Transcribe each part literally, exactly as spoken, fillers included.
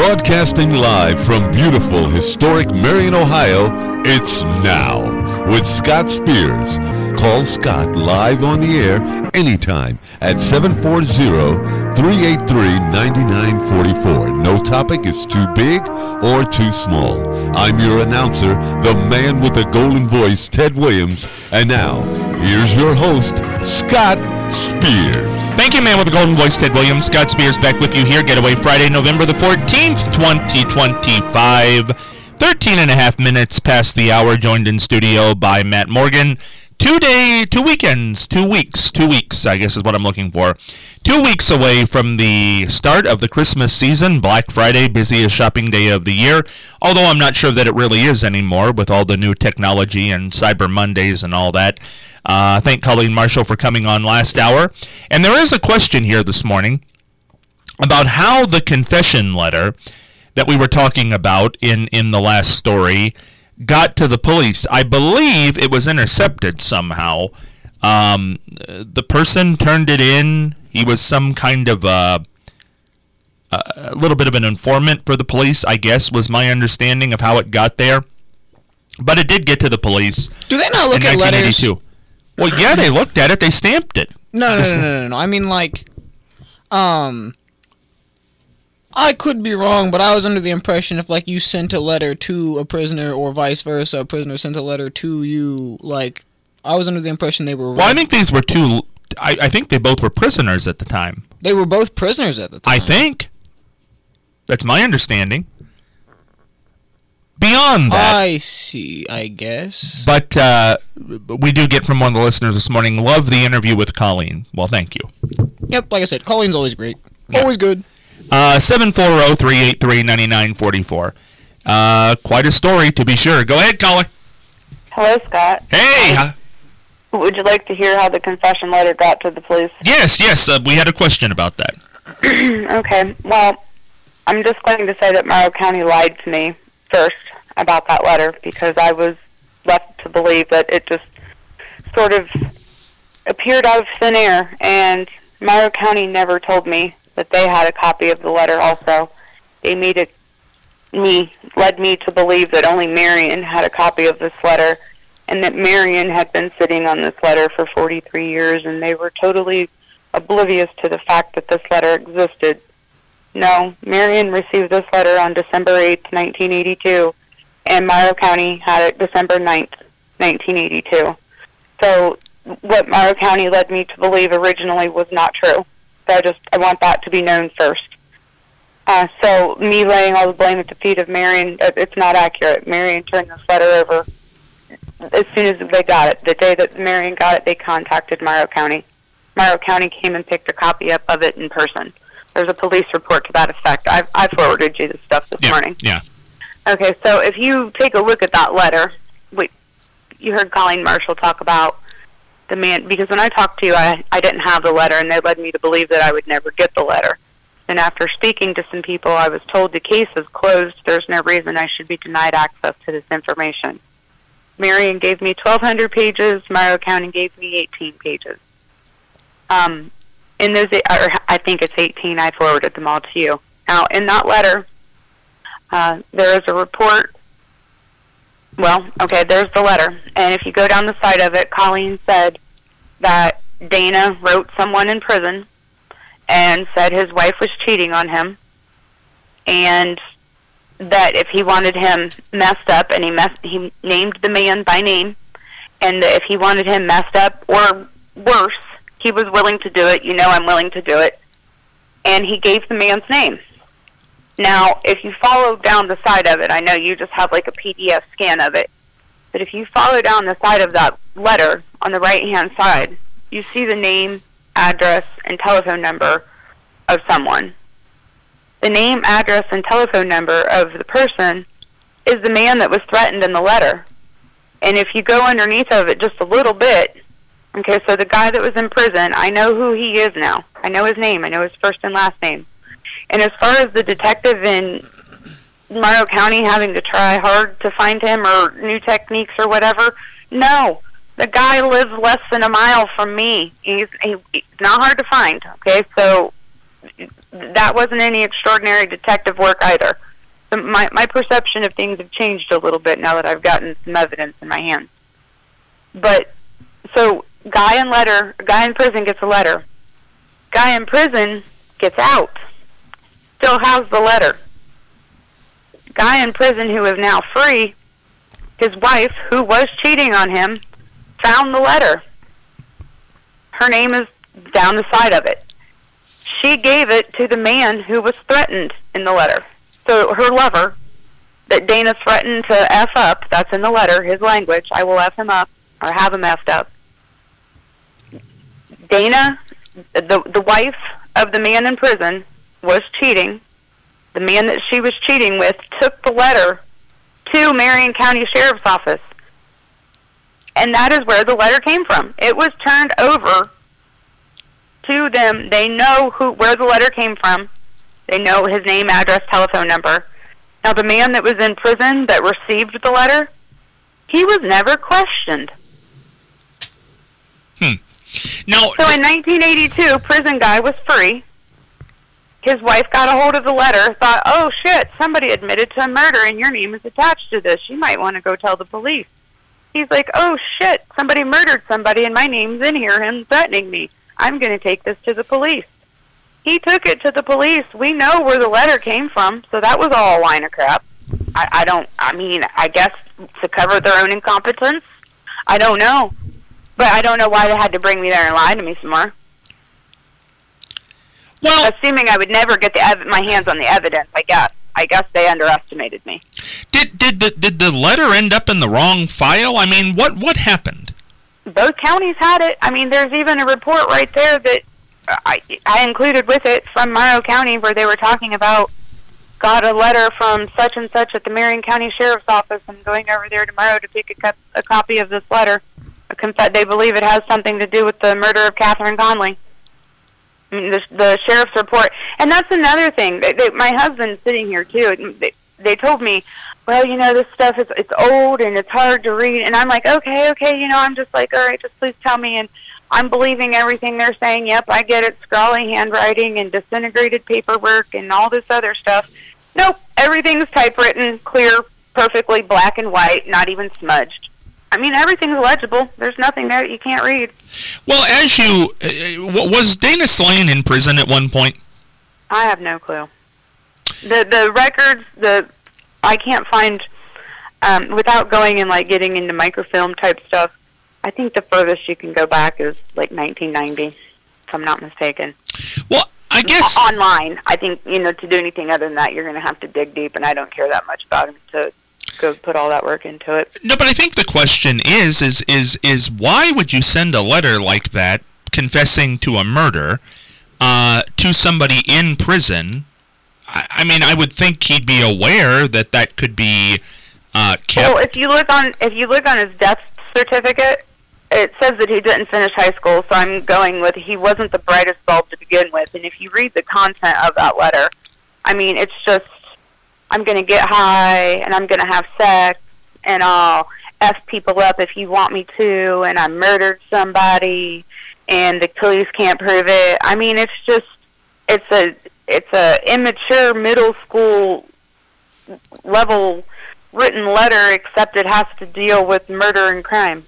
Broadcasting live from beautiful, historic Marion, Ohio, it's Now with Scott Spears. Call Scott live on the air anytime at seven four zero, three eight three, nine nine four four. No topic is too big or too small. I'm your announcer, the man with the golden voice, Ted Williams. And now, here's your host, Scott Spears. Thank you, man with the golden voice, Ted Williams. Scott Spears back with you here. Getaway Friday, November the fourteenth, twenty twenty-five. thirteen and a half minutes past the hour, joined in studio by Matt Morgan. Two day, two weekends, two weeks, two weeks, I guess is what I'm looking for. Two weeks away from the start of the Christmas season, Black Friday, busiest shopping day of the year. Although I'm not sure that it really is anymore with all the new technology and Cyber Mondays and all that. Uh, thank Colleen Marshall for coming on last hour. And there is a question here this morning about how the confession letter that we were talking about in, in the last story got to the police. I believe it was intercepted somehow. Um, the person turned it in. He was some kind of a, a little bit of an informant for the police, I guess, was my understanding of how it got there. But it did get to the police. Do they not look at letters? Well, yeah, they looked at it. They stamped it. No, no, no, no, no, no. I mean, like, um, I could be wrong, but I was under the impression if, like, you sent a letter to a prisoner or vice versa, a prisoner sent a letter to you, like, I was under the impression they were... Well, I think these were two... I, I think they both were prisoners at the time. They were both prisoners at the time. I think. That's my understanding. Beyond that... I see, I guess. But uh, we do get from one of the listeners this morning, love the interview with Colleen. Well, thank you. Yep, like I said, Colleen's always great. Yeah. Always good. Uh, seven four zero, three eight three, nine nine four four. Uh, quite a story, to be sure. Go ahead, caller. Hello, Scott. Hey! Uh, Would you like to hear how the confession letter got to the police? Yes, yes, uh, we had a question about that. Okay, well, I'm just going to say that Morrow County lied to me first about that letter because I was left to believe that it just sort of appeared out of thin air, and Morrow County never told me that they had a copy of the letter also. They made it, me, led me to believe that only Marion had a copy of this letter, and that Marion had been sitting on this letter for forty-three years, and they were totally oblivious to the fact that this letter existed. No, Marion received this letter on December eighth, nineteen eighty-two, and Morrow County had it December ninth, nineteen eighty-two. So what Morrow County led me to believe originally was not true. So I just, I want that to be known first. Uh, so me laying all the blame at the feet of Marion, it's not accurate. Marion turned this letter over as soon as they got it. The day that Marion got it, they contacted Morrow County. Morrow County came and picked a copy up of it in person. There's a police report to that effect. I've, I forwarded you the stuff this yeah, morning. Yeah. Okay, so if you take a look at that letter, wait, you heard Colleen Marshall talk about the man, because when I talked to you, I, I didn't have the letter, and they led me to believe that I would never get the letter. And after speaking to some people, I was told the case is closed. There's no reason I should be denied access to this information. Marion gave me twelve hundred pages. Morrow County gave me eighteen pages. Um, in those, or I think it's eighteen. I forwarded them all to you. Now, in that letter, uh, there is a report. Well, okay, there's the letter. And if you go down the side of it, Colleen said that Dana wrote someone in prison and said his wife was cheating on him, and that if he wanted him messed up, and he mess, he named the man by name, and that if he wanted him messed up or worse, he was willing to do it. You know I'm willing to do it. And he gave the man's name. Now, if you follow down the side of it, I know you just have like a P D F scan of it, but if you follow down the side of that letter on the right-hand side, you see the name, address, and telephone number of someone. The name, address, and telephone number of the person is the man that was threatened in the letter. And if you go underneath of it just a little bit, okay, so the guy that was in prison, I know who he is now. I know his name. I know his first and last name. And as far as the detective in Morrow County having to try hard to find him or new techniques or whatever, no. The guy lives less than a mile from me. He's, he, he's not hard to find, okay? So that wasn't any extraordinary detective work either. So my, my perception of things have changed a little bit now that I've gotten some evidence in my hands. But, so, guy in letter, guy in prison gets a letter. Guy in prison gets out. Still has the letter. Guy in prison who is now free, his wife, who was cheating on him, found the letter. Her name is down the side of it. She gave it to the man who was threatened in the letter. So her lover, that Dana threatened to F up, that's in the letter, his language, I will F him up, or have him F'd up. Dana, the the wife of the man in prison, was cheating. The man that she was cheating with took the letter to Marion County Sheriff's Office. And that is where the letter came from. It was turned over to them. They know who where the letter came from. They know his name, address, telephone number. Now, the man that was in prison that received the letter, he was never questioned. Hmm. Now, so in nineteen eighty-two, prison guy was free. His wife got a hold of the letter, thought, oh, shit, somebody admitted to a murder and your name is attached to this. You might want to go tell the police. He's like, oh, shit, somebody murdered somebody and my name's in here and threatening me. I'm going to take this to the police. He took it to the police. We know where the letter came from, so that was all a line of crap. I, I don't, I mean, I guess to cover their own incompetence? I don't know. But I don't know why they had to bring me there and lie to me some more. Well, assuming I would never get the ev- my hands on the evidence, I guess. I guess they underestimated me. Did did the, did the letter end up in the wrong file? I mean, what what happened? Both counties had it. I mean, there's even a report right there that I, I included with it from Morrow County where they were talking about got a letter from such and such at the Marion County Sheriff's Office and going over there tomorrow to pick a, co- a copy of this letter. A conf- they believe it has something to do with the murder of Catherine Conley. I mean, the, the sheriff's report. And that's another thing. They, they, my husband's sitting here, too. They, they told me, well, you know, this stuff, is it's old and it's hard to read. And I'm like, okay, okay, you know, I'm just like, all right, just please tell me. And I'm believing everything they're saying. Yep, I get it, scrawly handwriting and disintegrated paperwork and all this other stuff. Nope, everything's typewritten, clear, perfectly black and white, not even smudged. I mean, everything's legible. There's nothing there that you can't read. Well, as you... Uh, was Dana Slane in prison at one point? I have no clue. The the records, the I can't find... Um, without going and, like, getting into microfilm type stuff, I think the furthest you can go back is, like, nineteen ninety, if I'm not mistaken. Well, I guess... Online. I think, you know, to do anything other than that, you're going to have to dig deep, and I don't care that much about him to... go put all that work into it. No, but I think the question is, is, is, is why would you send a letter like that, confessing to a murder, uh, to somebody in prison? I, I mean, I would think he'd be aware that that could be uh, kept. Well, if you look on, if you look on his death certificate, it says that he didn't finish high school. So I'm going with he wasn't the brightest bulb to begin with. And if you read the content of that letter, I mean, it's just. I'm going to get high, and I'm going to have sex, and I'll F people up if you want me to, and I murdered somebody, and the police can't prove it. I mean, it's just, it's a, it's a immature middle school level written letter, except it has to deal with murder and crime.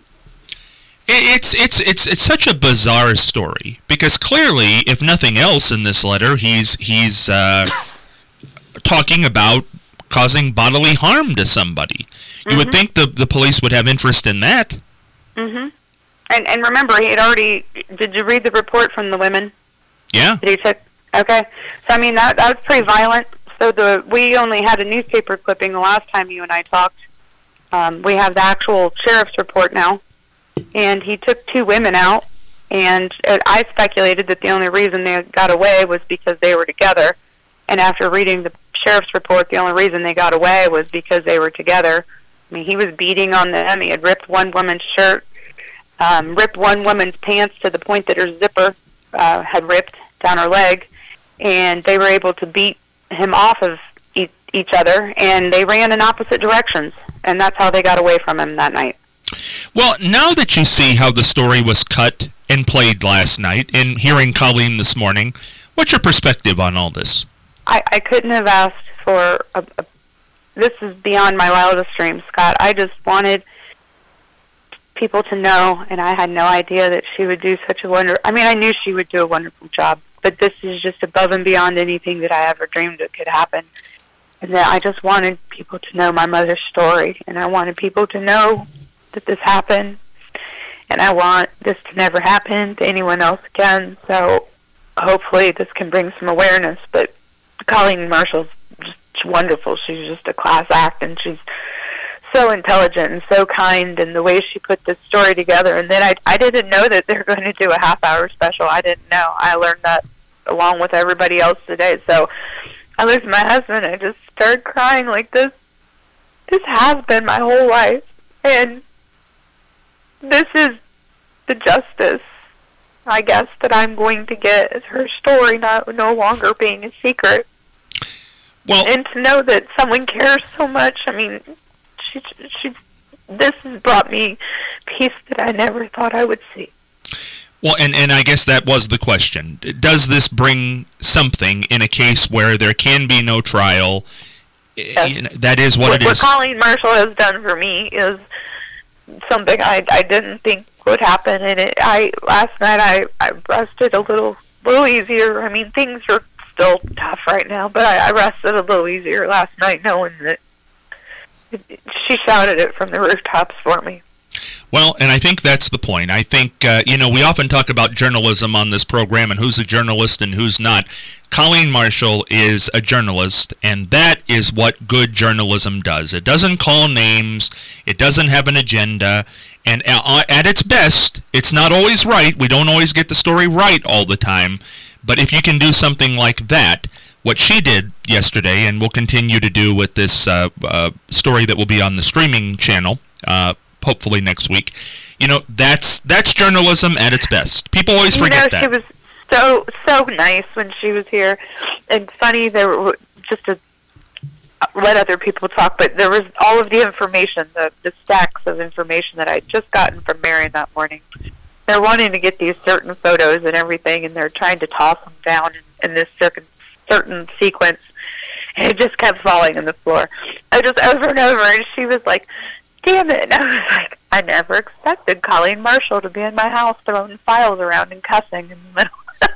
It's it's it's it's such a bizarre story because clearly, if nothing else in this letter, he's he's. Uh, talking about causing bodily harm to somebody. You mm-hmm. would think the the police would have interest in that. Mm-hmm. And and remember, he had already... Did you read the report from the women? Yeah. Did he check? Okay. So, I mean, that that was pretty violent. So, the we only had a newspaper clipping the last time you and I talked. Um, we have the actual sheriff's report now. And he took two women out. And I speculated that the only reason they got away was because they were together. And after reading the sheriff's report, the only reason they got away was because they were together. I mean, he was beating on them. He had ripped one woman's shirt, um, ripped one woman's pants to the point that her zipper uh, had ripped down her leg, and they were able to beat him off of e- each other, and they ran in opposite directions, and that's how they got away from him that night. Well, now that you see how the story was cut and played last night, and hearing Colleen this morning, What's your perspective on all this? I, I couldn't have asked for a, a... This is beyond my wildest dreams, Scott. I just wanted people to know, and I had no idea that she would do such a wonder. I mean, I knew she would do a wonderful job, but this is just above and beyond anything that I ever dreamed it could happen. And that I just wanted people to know my mother's story, and I wanted people to know that this happened, and I want this to never happen to anyone else again. So hopefully this can bring some awareness. But Colleen Marshall's just wonderful. She's just a class act, and she's so intelligent and so kind, and the way she put this story together. And then I, I didn't know that they're going to do a half-hour special. I didn't know. I learned that along with everybody else today. So I looked at my husband, and I just started crying like this. This has been my whole life, and this is the justice, I guess, that I'm going to get, is her story not no longer being a secret. Well, and to know that someone cares so much. I mean, she, she, this has brought me peace that I never thought I would see. Well, and, and I guess that was the question. Does this bring something in a case where there can be no trial? Yes. You know, that is what, what it is. What Colleen Marshall has done for me is something I, I didn't think would happen. And it, I last night I, I rested a little little easier. I mean, things are still tough right now, but I, I rested a little easier last night knowing that it, it, she shouted it from the rooftops for me. Well, and I think that's the point. I think, uh, you know, we often talk about journalism on this program and who's a journalist and who's not. Colleen Marshall is a journalist, and that is what good journalism does. It doesn't call names. It doesn't have an agenda. And at its best, it's not always right. We don't always get the story right all the time. But if you can do something like that, what she did yesterday, and will continue to do with this uh, uh, story that will be on the streaming channel, uh, hopefully next week, you know, that's that's journalism at its best. People always you forget know, that. She was so, so nice when she was here. And funny, there were just to let other people talk, but there was all of the information, the, the stacks of information that I'd just gotten from Marion that morning. They're wanting to get these certain photos and everything, and they're trying to toss them down in, in this certain, certain sequence. And it just kept falling on the floor. I just over and over, and she was like, damn it. And I was like, I never expected Colleen Marshall to be in my house throwing files around and cussing in the middle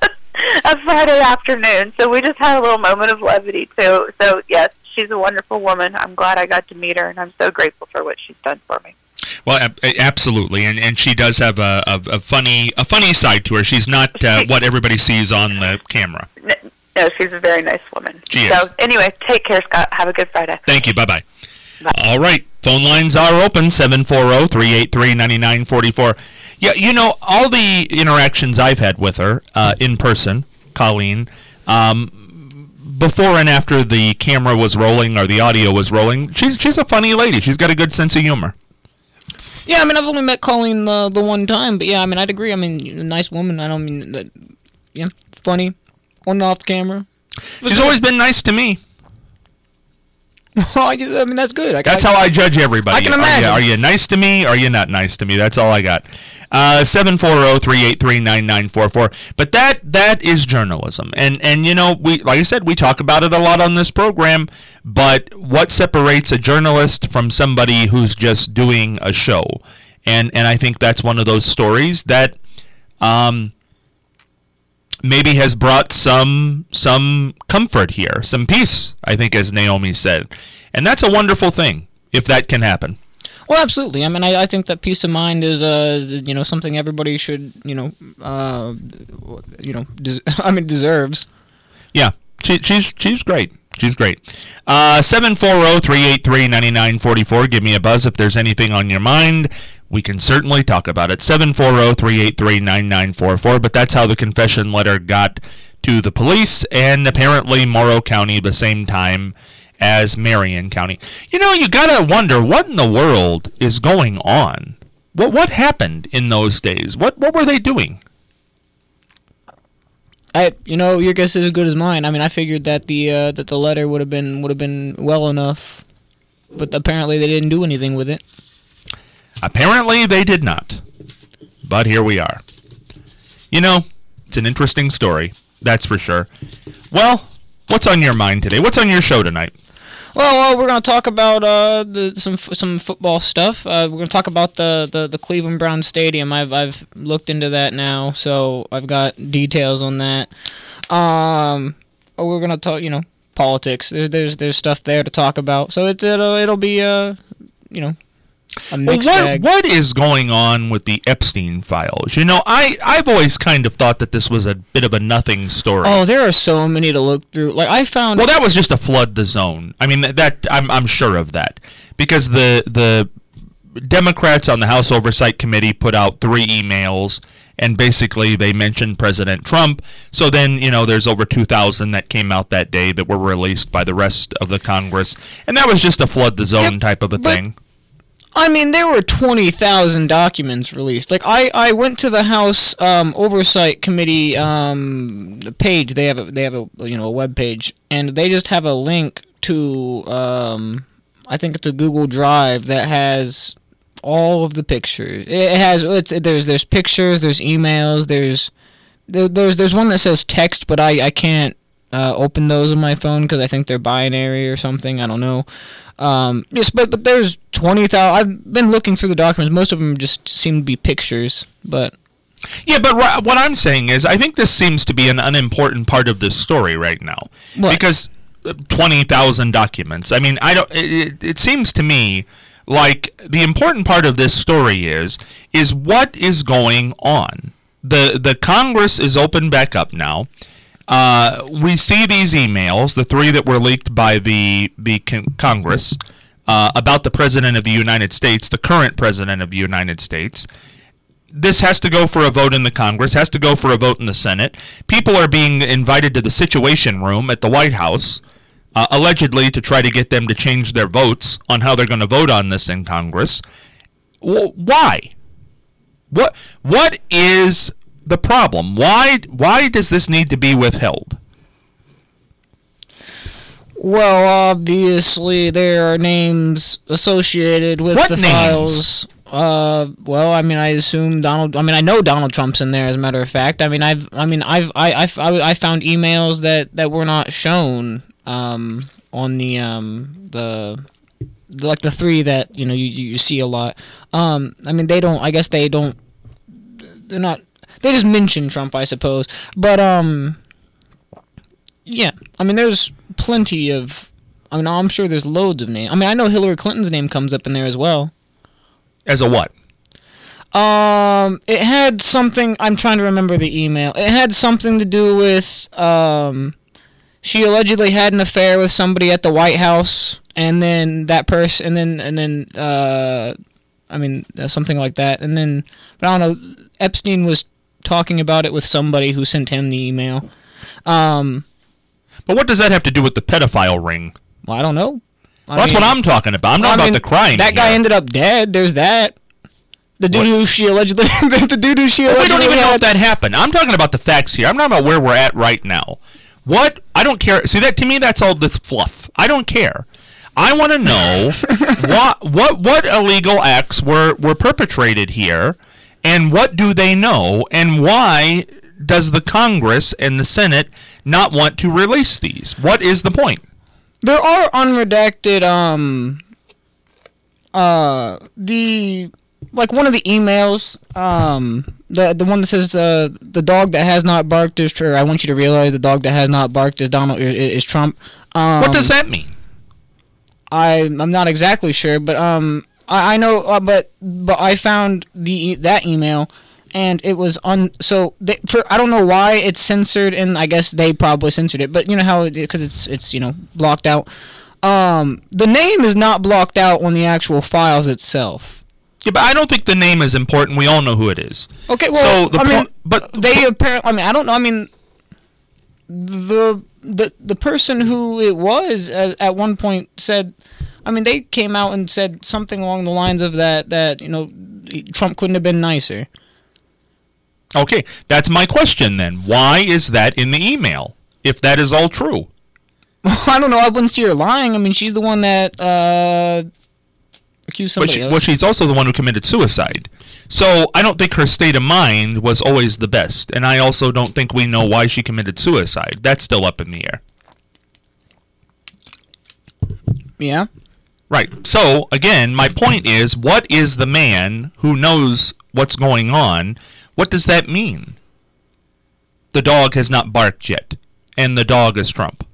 of Friday afternoon. So we just had a little moment of levity, too. So, yes, she's a wonderful woman. I'm glad I got to meet her, and I'm so grateful for what she's done for me. Well, absolutely, and and she does have a, a, a funny a funny side to her. She's not uh, what everybody sees on the camera. No, she's a very nice woman. She so, is. anyway, take care, Scott. Have a good Friday. Thank you. Bye-bye. Bye. All right. Phone lines are open, seven four zero, three eight three, nine nine four four. Yeah, you know, all the interactions I've had with her uh, in person, Colleen, um, before and after the camera was rolling or the audio was rolling, she's she's a funny lady. She's got a good sense of humor. Yeah, I mean, I've only met Colleen the the one time, but yeah, I mean, I'd agree. I mean, a nice woman. I don't mean that. Yeah, funny, on and off the camera. She's always been nice to me. I mean, that's good. I, that's I, how I judge everybody. I can are imagine. You, are you nice to me? Or are you not nice to me? That's all I got. Uh, seven four zero, three eight three, nine nine four four. But that that is journalism, and and you know, we like I said, we talk about it a lot on this program. But what separates a journalist from somebody who's just doing a show? And and I think that's one of those stories that um, maybe has brought some some comfort here, some peace, I think, as Naomi said. And that's a wonderful thing, if that can happen. Well, absolutely. I mean, I, I think that peace of mind is, uh, you know, something everybody should, you know, uh, you know, des- I mean, deserves. Yeah, she, she's she's great. She's great. Uh, seven four zero, three eight three, nine nine four four. Give me a buzz if there's anything on your mind. We can certainly talk about it. seven four zero, three eight three, nine nine four four. But that's how the confession letter got to the police, and apparently Morrow County the same time as Marion County. You know, you gotta wonder what in the world is going on. What what happened in those days? What what were they doing? I, you know, your guess is as good as mine. I mean, I figured that the uh, that the letter would have been would have been well enough, but apparently they didn't do anything with it. Apparently they did not. But here we are. You know, it's an interesting story. That's for sure. Well, what's on your mind today? What's on your show tonight? Well, uh, we're going to talk about uh, the, some some football stuff. Uh, we're going to talk about the, the, the Cleveland Browns Stadium. I've I've looked into that now, so I've got details on that. Um, we're going to talk, you know, politics. There's there's there's stuff there to talk about. So it's it'll it'll be uh you know. A mixed well, what, bag. what is going on with the Epstein files? You know, I, I've always kind of thought that this was a bit of a nothing story. Oh, there are so many to look through. Like I found. Well, that was just to flood the zone. I mean, that, that I'm I'm sure of that because the the Democrats on the House Oversight Committee put out three emails, and basically they mentioned President Trump. So then, you know, there's over two thousand that came out that day that were released by the rest of the Congress, and that was just a flood the zone Yep, type of a but- thing. I mean, there were twenty thousand documents released. Like, I, I went to the House um, Oversight Committee um, page. They have a they have a you know a web page, and they just have a link to um, I think it's a Google Drive that has all of the pictures. It has it's there's there's pictures, there's emails, there's there, there's there's one that says text, but I I can't uh, open those on my phone because I think they're binary or something. I don't know. Um, yes, but but there's twenty thousand. I've been looking through the documents. Most of them just seem to be pictures. But yeah, but ri- what I'm saying is, I think this seems to be an unimportant part of this story right now What? because twenty thousand documents. I mean, I don't. It, it seems to me like the important part of this story is is what is going on. the The Congress is open back up now. Uh, we see these emails, the three that were leaked by the the con- Congress uh, about the President of the United States, the current President of the United States. This has to go for a vote in the Congress, has to go for a vote in the Senate. People are being invited to the Situation Room at the White House, uh, allegedly to try to get them to change their votes on how they're going to vote on this in Congress. W- why? What? What is the problem? Why why does this need to be withheld? well, obviously there are names associated with What the names? files. Uh, well, I mean, I assume Donald. I mean, I know Donald Trump's in there. As a matter of fact, I mean, I've, I mean, I've, I, I, I I found emails that, that were not shown um, on the um, the, the like the three that you know you you see a lot. Um, I mean, they don't. I guess they don't. They're not. They just mention Trump, I suppose. But um, yeah. I mean, there's plenty of. I mean, I'm sure there's loads of names. I mean, I know Hillary Clinton's name comes up in there as well. As a what? Um, it had something. I'm trying to remember the email. It had something to do with um, she allegedly had an affair with somebody at the White House, and then that person, and then and then uh, I mean uh, something like that, and then but I don't know. Epstein was talking about it with somebody who sent him the email. Um, But what does that have to do with the pedophile ring? well, I don't know. I Well, that's mean- what I'm talking about. I'm not I about mean, the crime. That guy here. ended up dead. There's that. The dude What? who she allegedly, the dude who she Well, allegedly we don't even know had- if that happened. I'm talking about the facts here. I'm not about where we're at right now. What? I don't care. See, that to me, that's all this fluff. I don't care. I want to know what what what illegal acts were were perpetrated here, and what do they know, and why does the Congress and the Senate not want to release these? What is the point? There are unredacted, um, uh, the, like one of the emails, um, the the one that says, uh, the dog that has not barked is, or I want you to realize the dog that has not barked is Donald, is, is Trump. Um, What does that mean? I, I'm not exactly sure, but, um, I, I know, uh, but, but I found the, that email, and it was un. So they, for I don't know why it's censored, and I guess they probably censored it. But you know how because it, it's it's you know blocked out. Um, the name is not blocked out on the actual files itself. Yeah, but I don't think the name is important. We all know who it is. Okay, well, So the I po- mean, but they apparently. I mean, I don't know. I mean, the the the person who it was at, at one point said. I mean, they came out and said something along the lines of that that you know Trump couldn't have been nicer. Okay, that's my question then. Why is that in the email, if that is all true? I don't know. I wouldn't see her lying. I mean, she's the one that uh, accuse But somebody she, else. well, she's also the one who committed suicide. So I don't think her state of mind was always the best. And I also don't think we know why she committed suicide. That's still up in the air. Yeah. Right. So, again, my point is, what is the man who knows what's going on? What does that mean? The dog has not barked yet. And the dog is Trump.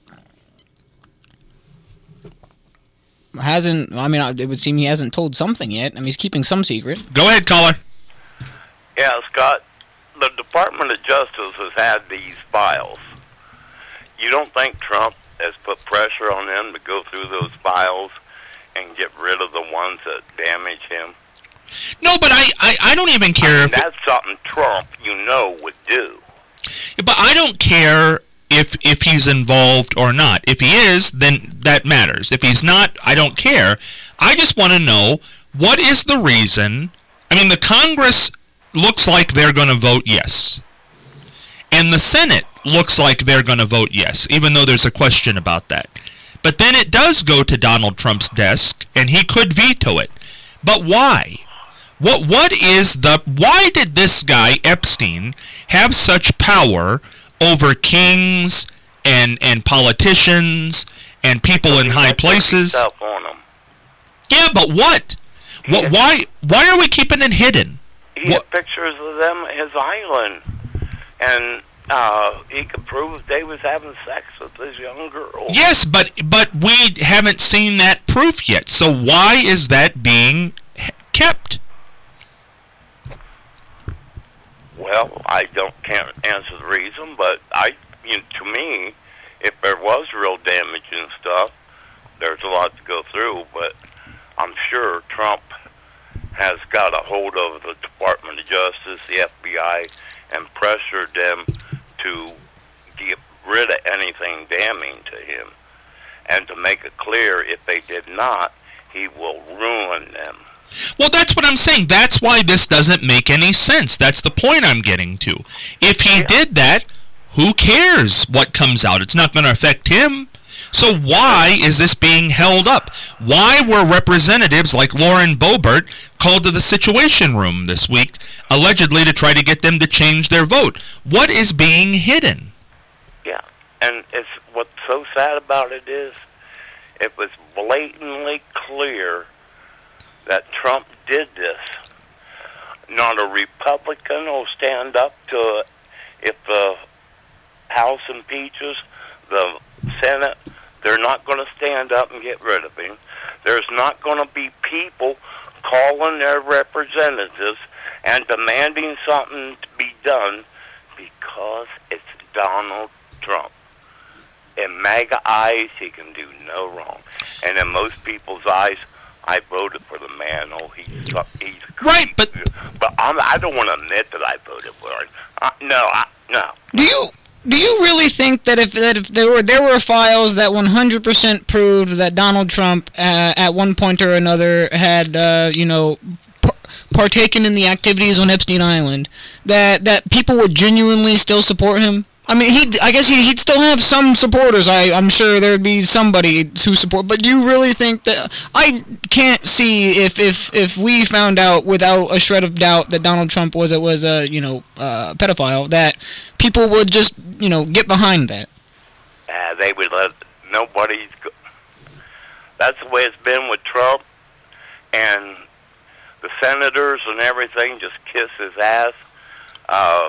Hasn't, I mean, it would seem he hasn't told something yet. I mean, he's keeping some secret. Go ahead, caller. Yeah, Scott, the Department of Justice has had these files. You don't think Trump has put pressure on them to go through those files and get rid of the ones that damage him? No, but I, I, I don't even care I mean, if... that's something Trump, you know, would do. But I don't care if if he's involved or not. If he is, then that matters. If he's not, I don't care. I just want to know, what is the reason... I mean, the Congress looks like they're going to vote yes. And the Senate looks like they're going to vote yes, even though there's a question about that. But then it does go to Donald Trump's desk, and he could veto it. But why? What what is the why did this guy Epstein have such power over kings and and politicians and people in high places? Stuff on him. Yeah, but what? What? Why? Why are we keeping it hidden? He What? had pictures of them at his island, and uh, he could prove they was having sex with this young girl. Yes, but but we haven't seen that proof yet. So why is that being h- kept? Well, I don't can't answer the reason, but I, you know, to me, if there was real damage and stuff, there's a lot to go through. But I'm sure Trump has got a hold of the Department of Justice, the F B I, and pressured them to get rid of anything damning to him, and to make it clear if they did not, he will ruin them. Well, that's what I'm saying. That's why this doesn't make any sense. That's the point I'm getting to. If he Yeah. did that, who cares what comes out? It's not going to affect him. So why is this being held up? Why were representatives like Lauren Boebert called to the Situation Room this week, allegedly to try to get them to change their vote? What is being hidden? Yeah, and it's what's so sad about it is, it was blatantly clear that Trump did this. Not a Republican will stand up to it. If the House impeaches, the Senate, they're not going to stand up and get rid of him. There's not going to be people calling their representatives and demanding something to be done because it's Donald Trump. In MAGA eyes, he can do no wrong. And in most people's eyes, I voted for the man. Oh, he's he's Right, but but I'm, I don't want to admit that I voted for him. Uh, no, I, no. Do you do you really think that if that if there were there were files that one hundred percent proved that Donald Trump uh, at one point or another had uh, you know p- partaken in the activities on Epstein Island, that that people would genuinely still support him? I mean, he I guess he he'd still have some supporters. I I'm sure there'd be somebody who support. But do you really think that I can't see if if if we found out without a shred of doubt that Donald Trump was a was a you know uh, pedophile, that people would just you know get behind that? Uh, they would let nobody's go. That's the way it's been with Trump, and the senators and everything just kiss his ass. Uh,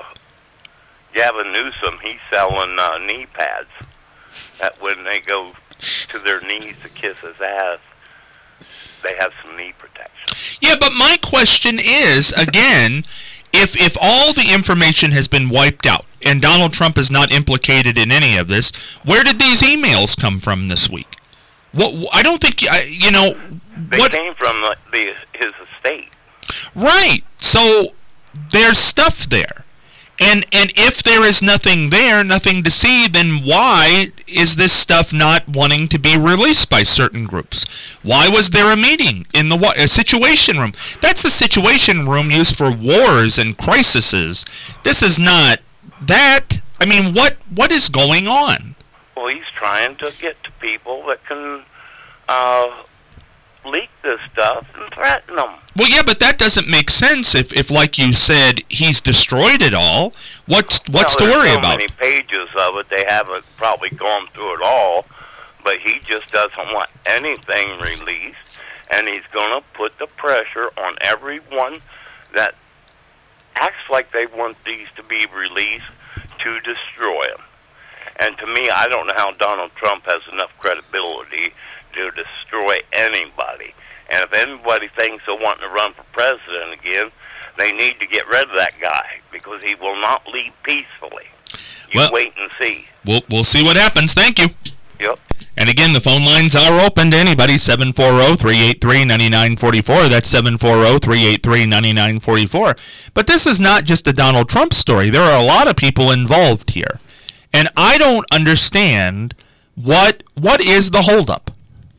Gavin Newsom, he's selling uh, knee pads that when they go to their knees to kiss his ass, they have some knee protection. yeah, but my question is, again, if if all the information has been wiped out and Donald Trump is not implicated in any of this, where did these emails come from this week? What I don't think I- you know They what came from the, the his estate. right. So there's stuff there. And and if there is nothing there, nothing to see, then why is this stuff not wanting to be released by certain groups? Why was there a meeting in the wa- a situation room? That's the situation room used for wars and crises. This is not that. I mean, what what is going on? Well, he's trying to get to people that can uh, leak this stuff and threaten them. Well, yeah, but that doesn't make sense if, if like you said, he's destroyed it all. What's what's well, to worry so about? There's so many pages of it, they haven't probably gone through it all, but he just doesn't want anything released, and he's going to put the pressure on everyone that acts like they want these to be released to destroy them. And to me, I don't know how Donald Trump has enough credibility to destroy anybody. And if anybody thinks they're wanting to run for president again, they need to get rid of that guy because he will not lead peacefully. You well, wait and see. We'll, we'll see what happens. Thank you. Yep. And again, the phone lines are open to anybody, seven four zero, three eight three, nine nine four four. That's seven four zero, three eight three, nine nine four four. But this is not just a Donald Trump story. There are a lot of people involved here. And I don't understand what what is the holdup.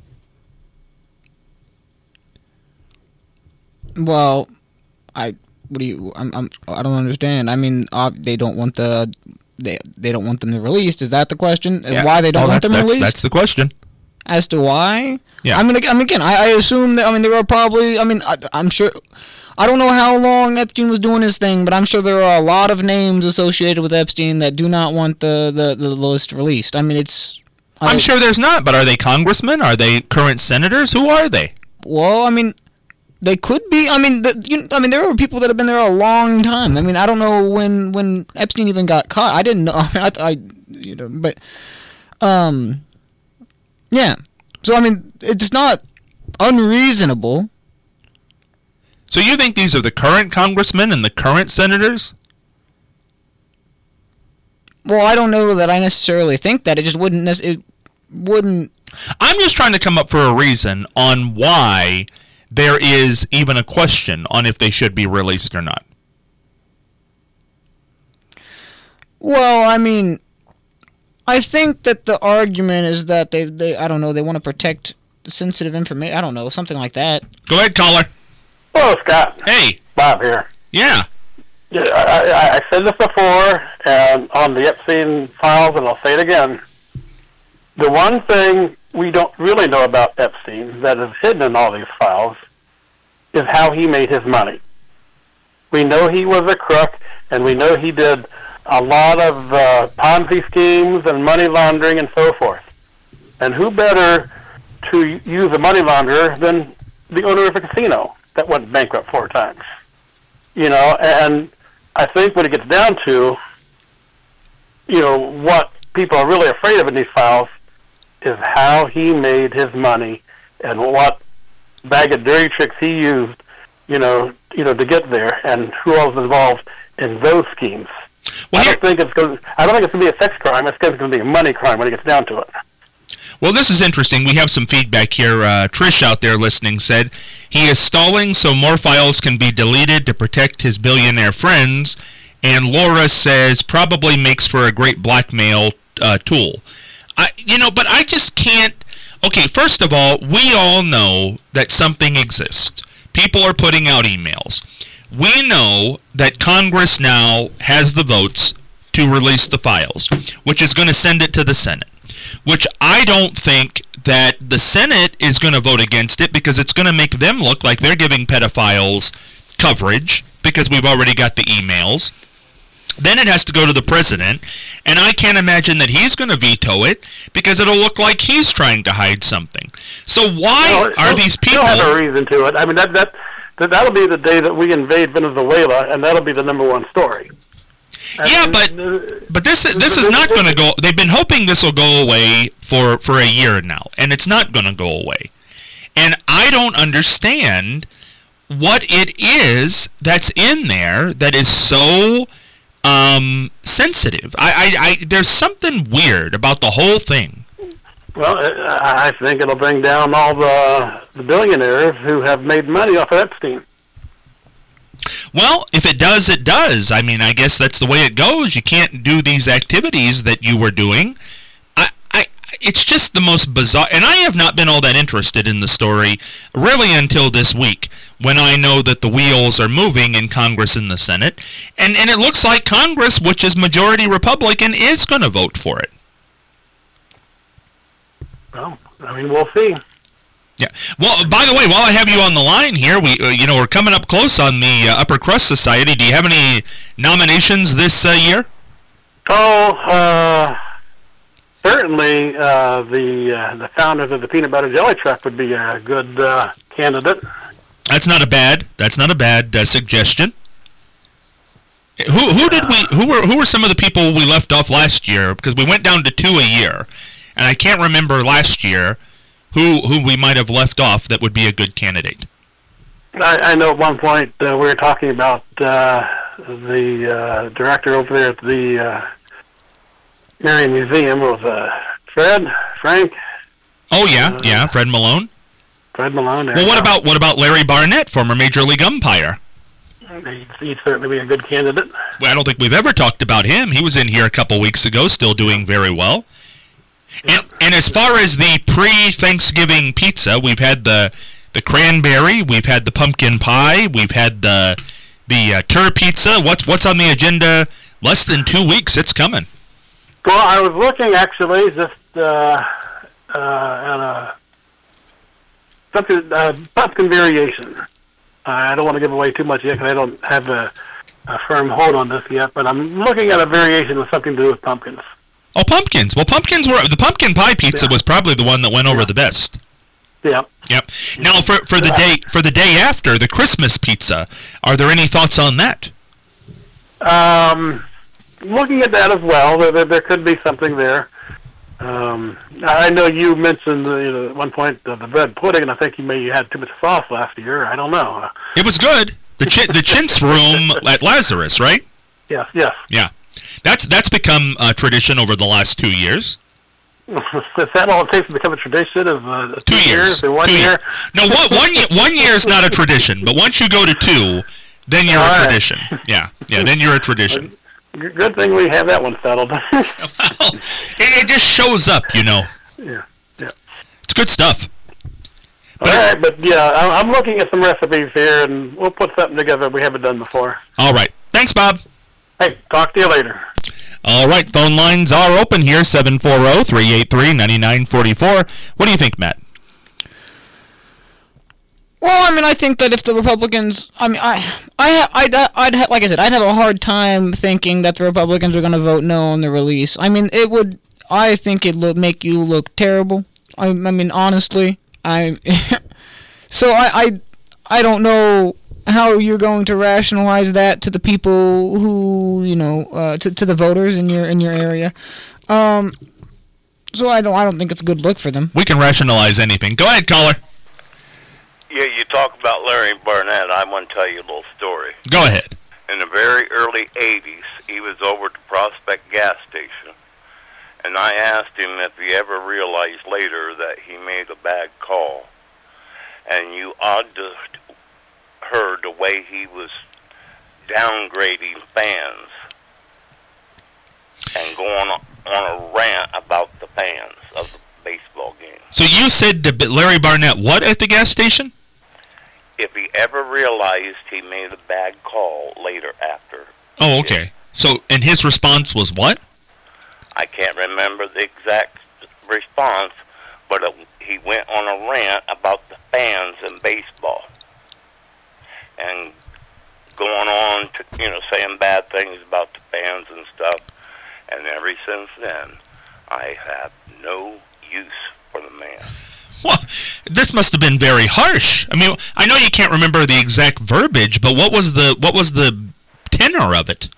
Well, I what do you I'm, I'm I don't understand. I mean, uh, they don't want the they they don't want them released. Is that the question? Yeah. Why they don't oh, want them that's, released? That's the question. As to why? Yeah. I mean, I mean again, I, I assume that I mean there are probably I mean I, I'm sure. I don't know how long Epstein was doing his thing, but I'm sure there are a lot of names associated with Epstein that do not want the, the, the list released. I mean, it's... I, I'm sure there's not, but are they congressmen? Are they current senators? Who are they? Well, I mean, they could be. I mean, the, you, I mean, there are people that have been there a long time. I mean, I don't know when, when Epstein even got caught. I didn't know. I, I you know, but, um, yeah. So, I mean, it's not unreasonable. So you think these are the current congressmen and the current senators? Well, I don't know that I necessarily think that. It just wouldn't. It wouldn't. I'm just trying to come up for a reason on why there is even a question on if they should be released or not. Well, I mean, I think that the argument is that they, they I don't know, they want to protect sensitive information. I don't know, something like that. Go ahead, caller. Hello, Scott. Hey. Bob here. Yeah. Yeah, I, I, I said this before, and on the Epstein files, and I'll say it again. The one thing we don't really know about Epstein that is hidden in all these files is how he made his money. We know he was a crook, and we know he did a lot of uh, Ponzi schemes and money laundering and so forth. And who better to use a money launderer than the owner of a casino that went bankrupt four times? You know, and I think when it gets down to, you know, what people are really afraid of in these files is how he made his money and what bag of dirty tricks he used, you know, you know, to get there, and who else is involved in those schemes. Well, I here, don't think it's going. I don't think it's going to be a sex crime. It's going to be a money crime when it gets down to it. well, this is interesting. We have some feedback here. Uh, Trish out there listening said he is stalling so more files can be deleted to protect his billionaire friends. And Laura says probably makes for a great blackmail uh, tool. I, you know, but I just can't. Okay, first of all, we all know that something exists. People are putting out emails. We know that Congress now has the votes to release the files, which is going to send it to the Senate, which I don't think that the Senate is going to vote against it because it's going to make them look like they're giving pedophiles coverage because we've already got the emails. Then it has to go to the president, and I can't imagine that he's going to veto it because it'll look like he's trying to hide something. So why Well, are these people... Still have a reason to it. I mean, that that that that'll be the day that we invade Venezuela, and that'll be the number one story. Yeah, And, but uh, but this this is not going to go. They've been hoping this will go away for for a year now, and it's not going to go away. And I don't understand what it is that's in there that is so um, sensitive. I, I, I there's something weird about the whole thing. Well, I think it'll bring down all the, the billionaires who have made money off of Epstein. Well, if it does, it does. I mean, I guess that's the way it goes. You can't do these activities that you were doing. I, I, it's just the most bizarre, and I have not been all that interested in the story really until this week, when I know that the wheels are moving in Congress and the Senate, and, and it looks like Congress, which is majority Republican, is going to vote for it. Well, I mean, we'll see. Yeah. Well, by the way, while I have you on the line here, we uh, you know we're coming up close on the uh, Upper Crust Society. Do you have any nominations this uh, year? Oh, uh, certainly uh, the uh, the founders of the Peanut Butter Jelly Truck would be a good uh, candidate. That's not a bad. That's not a bad uh, suggestion. Who who did we who were who were some of the people we left off last year? Because we went down to two a year, and I can't remember last year who who we might have left off that would be a good candidate. I, I know at one point uh, we were talking about uh, the uh, director over there at the uh, Marion Museum was uh, Fred Frank. Oh yeah, uh, yeah, Fred Malone. Fred Malone. Well, what about what about Larry Barnett, former Major League umpire? He'd, he'd certainly be a good candidate. Well, I don't think we've ever talked about him. He was in here a couple weeks ago, still doing very well. And, and as far as the pre-Thanksgiving pizza, we've had the the cranberry, we've had the pumpkin pie, we've had the the uh, tur pizza. What's what's on the agenda? Less than two weeks, it's coming. Well, I was looking actually just uh, uh, at a something uh, pumpkin variation. I don't want to give away too much yet because I don't have a, a firm hold on this yet, but I'm looking at a variation with something to do with pumpkins. Oh, pumpkins. Well, pumpkins were... The pumpkin pie pizza Yeah. was probably the one that went over Yeah. the best. Yep. Yep. Now, for, for the day for the day after, the Christmas pizza, are there any thoughts on that? Um, looking at that as well, there, there, there could be something there. Um, I know you mentioned uh, you know, at one point uh, the bread pudding, and I think you may have had too much sauce last year. I don't know. It was good. The ch- the chintz room at Lazarus, right? Yes, yes. Yeah. That's that's become a tradition over the last two years. Is that all it takes to become a tradition of uh, two, Two years. or one two year? year. No, one, one, year, one year is not a tradition, but once you go to two, then you're All a right. tradition. Yeah, yeah, then you're a tradition. G- Good thing we have that one settled. Well, it, it just shows up, you know. yeah, yeah. It's good stuff. All right, but yeah, I- I'm looking at some recipes here, and we'll put something together we haven't done before. All right. Thanks, Bob. Hey, talk to you later. All right, phone lines are open here, seven four zero, three eight three, nine nine four four. What do you think, Matt? Well, I mean, I think that if the Republicans, I mean, I, I, I'd, I'd, ha- like I said, I'd have a hard time thinking that the Republicans are going to vote no on the release. I mean, it would, I think it'd look, make you look terrible. I, I mean, honestly, I, so I, I, I don't know how you're going to rationalize that to the people who, you know, uh, to to the voters in your in your area. Um, so I don't, I don't think it's a good look for them. We can rationalize anything. Go ahead, caller. Yeah, you talk about Larry Barnett. I want to tell you a little story. Go ahead. In the very early eighties, he was over at the Prospect gas station, and I asked him if he ever realized later that he made a bad call. And you ought to heard the way he was downgrading fans and going on a rant about the fans of the baseball game. So you said to Larry Barnett what at the gas station? If he ever realized he made a bad call later after. Oh, okay. So, and his response was what? I can't remember the exact response, but it, he went on a rant about the fans in baseball. And going on to, you know, saying bad things about the fans and stuff. And ever since then, I have no use for the man. Well, this must have been very harsh. I mean, I know you can't remember the exact verbiage, but what was the what was the tenor of it?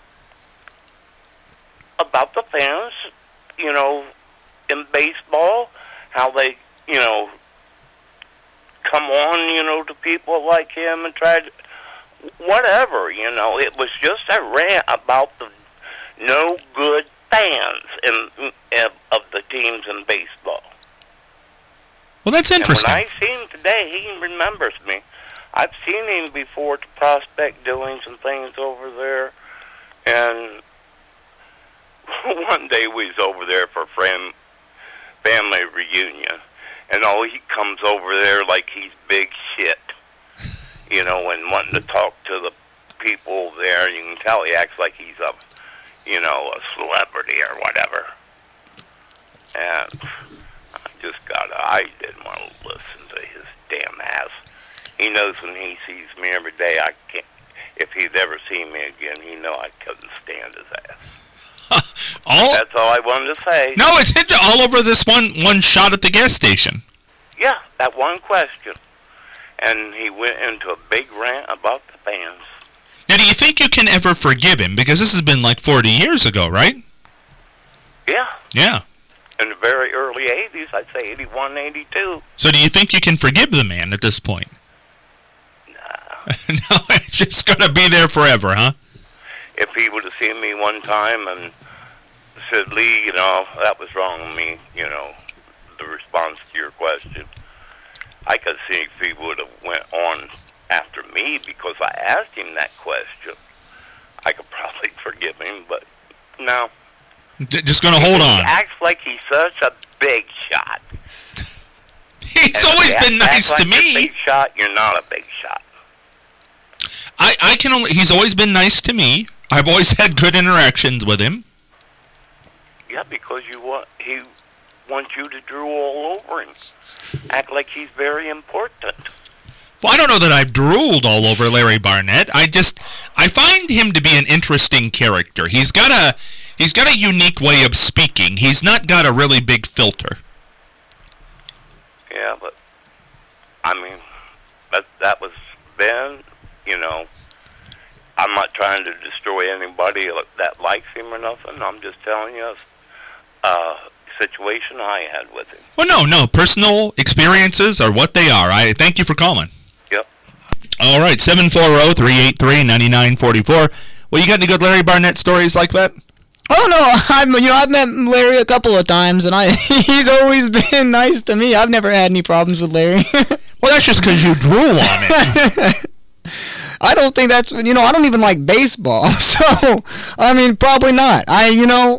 About the fans, you know, in baseball, how they, you know, come on, you know, to people like him and try to, whatever, you know. It was just a rant about the no good fans in, in of the teams in baseball. Well, that's interesting. And when I see him today, he remembers me. I've seen him before to Prospect doing some things over there, and one day we was over there for a friend family reunion, and oh, he comes over there like he's big shit, you know, and wanting to talk to the people there. You can tell he acts like he's a, you know, a celebrity or whatever. And I just got. I didn't want to listen to his damn ass. He knows when he sees me every day. I can't. If he'd ever seen me again, he know I couldn't stand his ass. all That's all I wanted to say. no, it's hit all over this one one shot at the gas station. Yeah, that one question, and he went into a big rant about the fans. Now, do you think you can ever forgive him? Because this has been like forty years ago, right? Yeah, Yeah. in the very early eighties, I'd say eighty-one, eighty-two. So do you think you can forgive the man at this point? Nah. No, it's just going to be there forever, huh? If he would have seen me one time and said, Lee, you know, that was wrong with me, you know, the response to your question, I could see if he would have went on after me because I asked him that question. I could probably forgive him, but no. D- just going to hold He on. acts like he's such a big shot. He's always If you been act nice like to you're a me. big shot, you're not a big shot. I, I can only. He's always been nice to me. I've always had good interactions with him. Yeah, because you want he wants you to drool all over him. Act like he's very important. Well, I don't know that I've drooled all over Larry Barnett. I just I find him to be an interesting character. He's got a he's got a unique way of speaking. He's not got a really big filter. Yeah, but I mean, that that was then. You know, I'm not trying to destroy anybody that likes him or nothing. I'm just telling you a uh, situation I had with him. Well, no, no. Personal experiences are what they are. I thank you for calling. Yep. All right, seven four zero, three eight three, nine nine four four. Well, you got any good Larry Barnett stories like that? Oh no, I'm you know I've met Larry a couple of times, and I he's always been nice to me. I've never had any problems with Larry. Well, that's just because you drool on it. I don't think that's you know I don't even like baseball, so I mean probably not. I you know,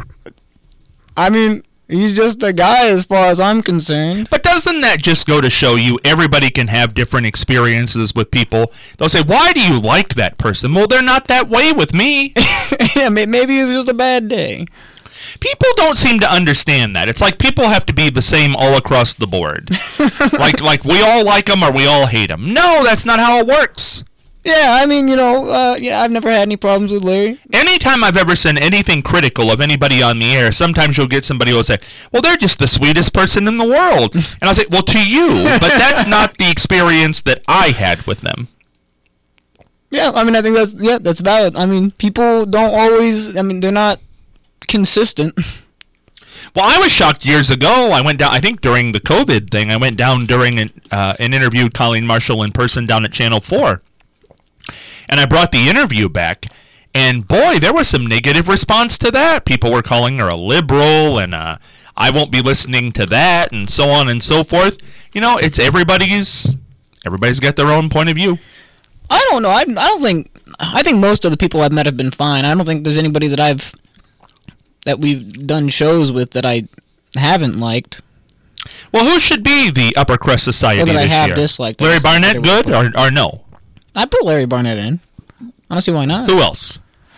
I mean he's just a guy as far as I'm concerned. But doesn't that just go to show you everybody can have different experiences with people? They'll say, why do you like that person? Well, they're not that way with me. Yeah, maybe it was just a bad day. People don't seem to understand that. It's like people have to be the same all across the board. like like we all like them or we all hate them. No, that's not how it works. Yeah, I mean, you know, uh, yeah, I've never had any problems with Larry. Anytime I've ever said anything critical of anybody on the air, sometimes you'll get somebody who will say, well, they're just the sweetest person in the world. And I'll say, well, to you, but that's not the experience that I had with them. Yeah, I mean, I think that's, yeah, that's valid. I mean, people don't always, I mean, they're not consistent. Well, I was shocked years ago. I went down, I think during the COVID thing, I went down during an, uh, and interviewed Colleen Marshall in person down at Channel four. And I brought the interview back, and boy, there was some negative response to that. People were calling her a liberal, and uh, I won't be listening to that, and so on and so forth. You know, it's everybody's, everybody's got their own point of view. I don't know. I, I don't think, I think most of the people I've met have been fine. I don't think there's anybody that I've, that we've done shows with that I haven't liked. Well, who should be the upper crust society Or that I this have year? disliked. Larry Barnett, good, or, or no? I put Larry Barnett in. I don't see why not. Who else?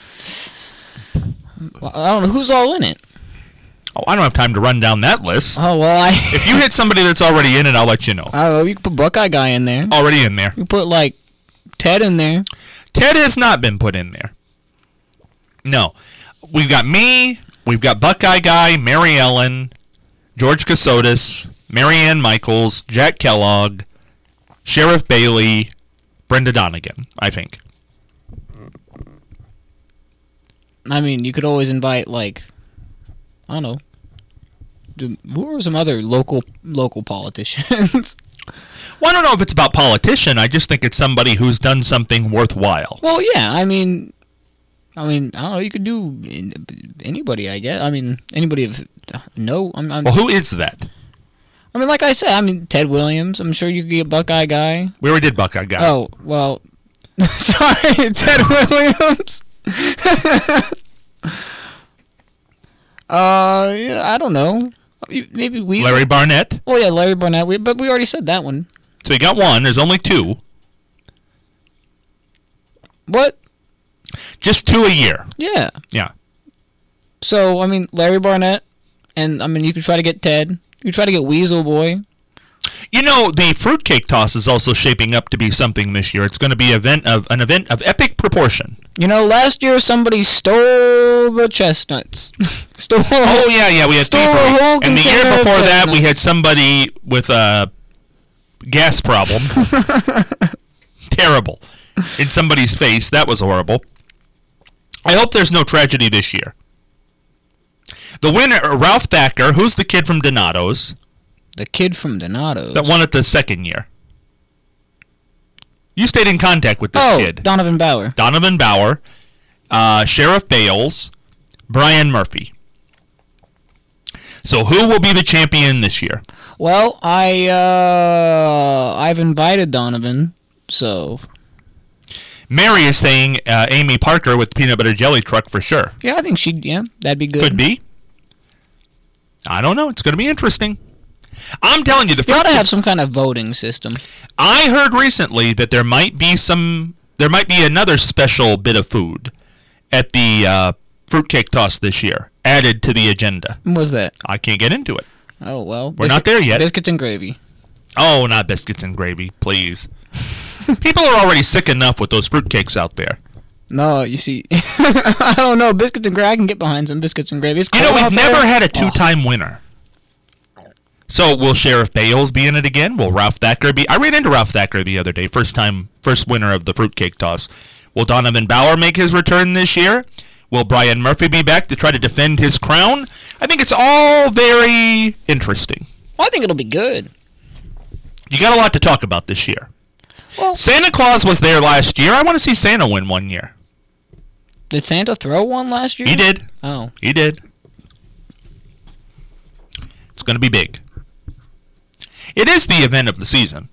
Well, I don't know. Who's all in it? Oh, I don't have time to run down that list. Oh, well, I... If you hit somebody that's already in it, I'll let you know. I don't know. You can put Buckeye Guy in there. Already in there. You put, like, Ted in there. Ted has not been put in there. No. We've got me, we've got Buckeye Guy, Mary Ellen, George Casotis, Marianne Michaels, Jack Kellogg, Sheriff Bailey, Brenda Donegan, I think. I mean, you could always invite, like, I don't know. Do, who are some other local local politicians? Well, I don't know if it's about politician. I just think it's somebody who's done something worthwhile. Well, yeah, I mean... I mean, I don't know, you could do anybody, I guess. I mean, anybody of... No, I'm... I'm Well, who is that? I mean, like I said, I mean, Ted Williams. I'm sure you could get Buckeye Guy. We already did Buckeye Guy. Oh, well... Sorry, Ted Williams. uh, yeah, I don't know. Maybe we... Larry Barnett. Oh, yeah, Larry Barnett. We, but we already said that one. So you got one. There's only two. What? Just two a year. Yeah. Yeah. So, I mean, Larry Barnett, and, I mean, you could try to get Ted. You try to get Weasel Boy. You know, the fruitcake toss is also shaping up to be something this year. It's going to be event of an event of epic proportion. You know, last year somebody stole the chestnuts. stole. Oh yeah, yeah, we had stole a thievery. whole And the year container of before that, we chestnuts. had somebody with a gas problem. Terrible. In somebody's face. That was horrible. I hope there's no tragedy this year. The winner, Ralph Thacker, who's the kid from Donato's, The kid from Donato's. that won it the second year. You stayed in contact with this oh, kid. Donovan Bauer. Donovan Bauer, uh, Sheriff Bales, Brian Murphy. So who will be the champion this year? Well, I uh, I've invited Donovan, so Mary is saying uh, Amy Parker with peanut butter jelly truck for sure. yeah, I think she yeah that'd be good. Could be. I don't know. It's going to be interesting. I'm telling you, the You ought to fruit- have some kind of voting system. I heard recently that there might be some. There might be another special bit of food at the uh, fruitcake toss this year added to the agenda. What was that? I can't get into it. Oh well, We're not there yet. Biscuits and gravy. Oh, not biscuits and gravy, please. People are already sick enough with those fruitcakes out there. No, you see, I don't know. Biscuits and gravy. I can get behind some biscuits and gravy. It's You know, cold we've out never there. had a Oh. two-time winner. So will Sheriff Bales be in it again? Will Ralph Thacker be? I ran into Ralph Thacker the other day. First time, first winner of the fruitcake toss. Will Donovan Bauer make his return this year? Will Brian Murphy be back to try to defend his crown? I think it's all very interesting. Well, I think it'll be good. You got a lot to talk about this year. Well, Santa Claus was there last year. I want to see Santa win one year. did Santa throw one last year? He did. Oh, He did. It's going to be big. It is the event of the season.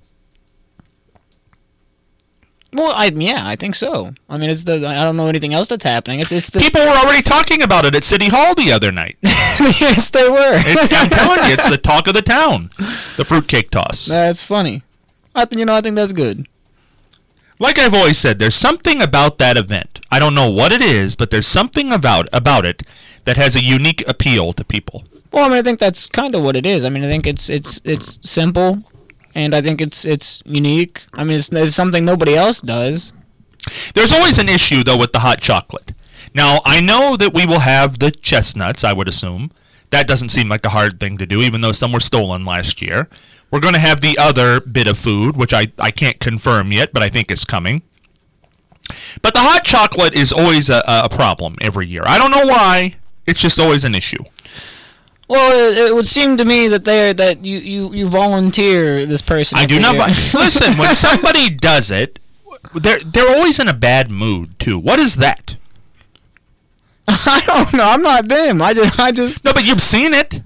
well, I yeah, I think so. I mean, it's the I don't know anything else that's happening. It's it's the People were already talking about it at City Hall the other night. yes, they were. It's, I'm telling you, it's the talk of the town. The fruitcake toss. That's funny. I th- you know I think that's good. Like I've always said, there's something about that event. I don't know what it is, but there's something about about it that has a unique appeal to people. Well, I mean, I think that's kind of what it is. I mean, I think it's it's it's simple, and I think it's it's unique. I mean, it's, it's something nobody else does. There's always an issue, though, with the hot chocolate. Now, I know that we will have the chestnuts, I would assume. That doesn't seem like a hard thing to do, even though some were stolen last year. We're going to have the other bit of food, which I, I can't confirm yet, but I think is coming. But the hot chocolate is always a, a problem every year. I don't know why. It's just always an issue. Well, it, it would seem to me that they that you, you, you volunteer this person. I do every not. year. buy- Listen, when somebody does it, they're they're always in a bad mood too. What is that? I don't know. I'm not them. I just I just No, but you've seen it.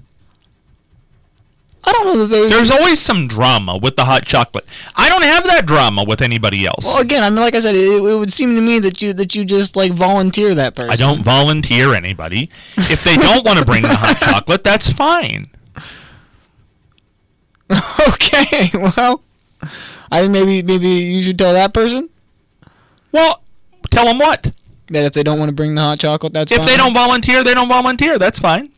I don't know that there's. There's always some drama with the hot chocolate. I don't have that drama with anybody else. Well, again, I mean, like I said, it, it would seem to me that you that you just like volunteer that person. I don't volunteer anybody. If they don't want to bring the hot chocolate, that's fine. Okay, well, I maybe maybe you should tell that person Well, tell them what. that if they don't want to bring the hot chocolate, that's If fine. they don't volunteer, they don't volunteer. That's fine.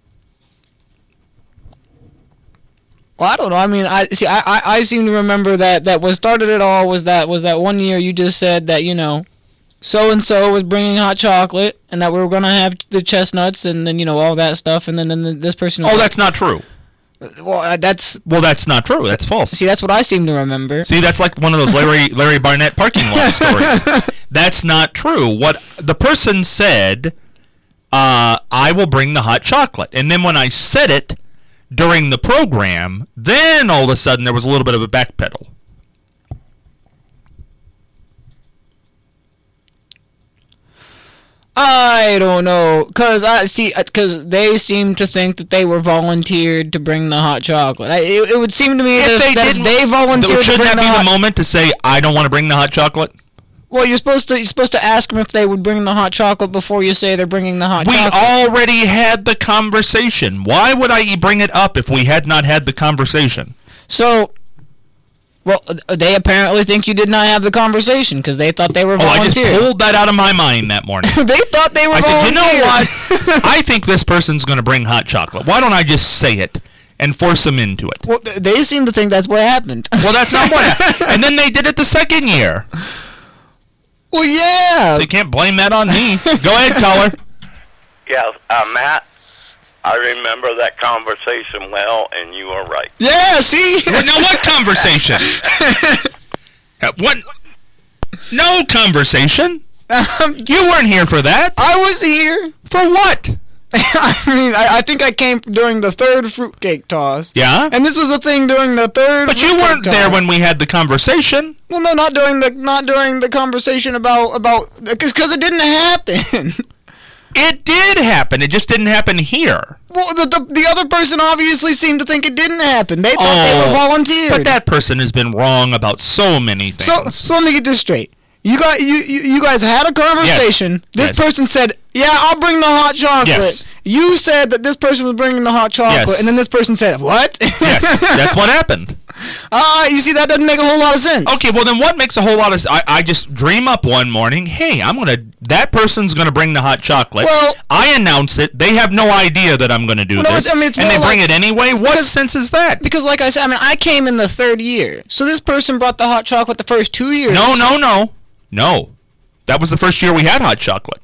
Well, I don't know. I mean, I see. I, I, I seem to remember that that what started it all was that was that one year you just said that you know, so and so was bringing hot chocolate and that we were gonna have the chestnuts and then you know all that stuff and then then this person. Oh, that's not true. well, uh, that's Well, that's not true. That's false. see, that's what I seem to remember. See, that's like one of those Larry Larry Barnett parking lot stories. That's not true. What the person said, uh, I will bring the hot chocolate. And then when I said it during the program, then all of a sudden there was a little bit of a backpedal. I don't know, cause I see, cause they seem to think that they were volunteered to bring the hot chocolate. I, it, it would seem to me that If they if, that if didn't, they volunteered to shouldn't bring that the be hot the moment to say, I don't want to bring the hot chocolate? well, you're supposed to you're supposed to ask them if they would bring the hot chocolate before you say they're bringing the hot We chocolate. already had the conversation. Why would I bring it up if we had not had the conversation? So, well, they apparently think you did not have the conversation because they thought they were Oh, I just volunteering. pulled that out of my mind that morning. they thought they were I said, you know volunteering. what? I think this person's going to bring hot chocolate. Why don't I just say it? and force them into it. Well, th- they seem to think that's what happened. Well, that's not what happened. And then they did it the second year. Well, yeah. So you can't blame that on me. Go ahead, caller. Yeah, uh, Matt, I remember that conversation well, and you were right. Yeah, see? Now, what conversation? Uh, what? No conversation. Um, You weren't here for that. I was here. For what? I mean, I, I think I came during the third fruitcake toss. Yeah? And this was a thing during the third. But you fruitcake weren't there toss. when we had the conversation. Well, no, not during the not during the conversation about about because it didn't happen. It did happen. It just didn't happen here. Well, the, the the other person obviously seemed to think it didn't happen. They thought they were volunteered. But that person has been wrong about so many things. So so let me get this straight. You got you, you, you guys had a conversation. Yes. This Yes. person said, "Yeah, I'll bring the hot chocolate." Yes. You said that this person was bringing the hot chocolate, Yes. and then this person said, "What?" Yes, that's what happened. Ah, you see, that doesn't make a whole lot of sense. Okay, well then what makes a whole lot of... I, I just dream up one morning, hey, I'm going to... That person's going to bring the hot chocolate. Well- I announce it. They have no idea that I'm going to do Well, no, this. it's- I mean, it's and they more bring like- it anyway. What sense is that? Because, like I said, I mean, I came in the third year, so this person brought the hot chocolate the first two years. No, no, no. No. That was the first year we had hot chocolate.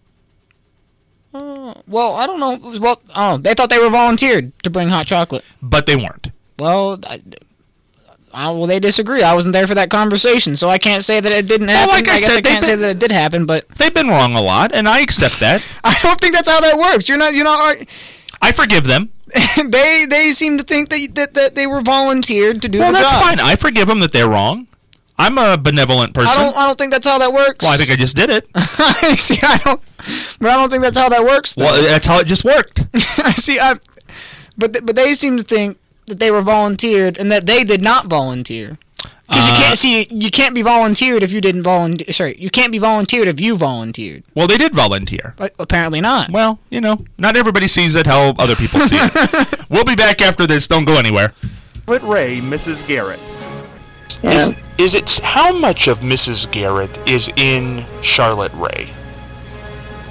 Well, I don't know. Well, oh, they thought they were volunteered to bring hot chocolate. But they weren't. Well, I, I, well, they disagree. I wasn't there for that conversation, so I can't say that it didn't happen. like I guess said, I can't they've say been- that it did happen, but They've been wrong a lot, and I accept that. I don't think that's how that works. You're not. You're not. I forgive them. they they seem to think that, that that they were volunteered to do Well, the that's job. fine. I forgive them that they're wrong. I'm a benevolent person. I don't. I don't think that's how that works. Well, I think I just did it. see. I don't. But I don't think that's how that works. Though. Well, that's how it just worked. I see. I. But th- but they seem to think that they were volunteered and that they did not volunteer. Because you Uh, can't see. You can't be volunteered if you didn't volunteer. Sorry, you can't be volunteered if you volunteered. Well, they did volunteer. But apparently not. Well, you know, not everybody sees it how other people see it. We'll be back after this. Don't go anywhere. Charlotte Ray, Missus Garrett. Is, is it how much of Missus Garrett is in Charlotte Ray?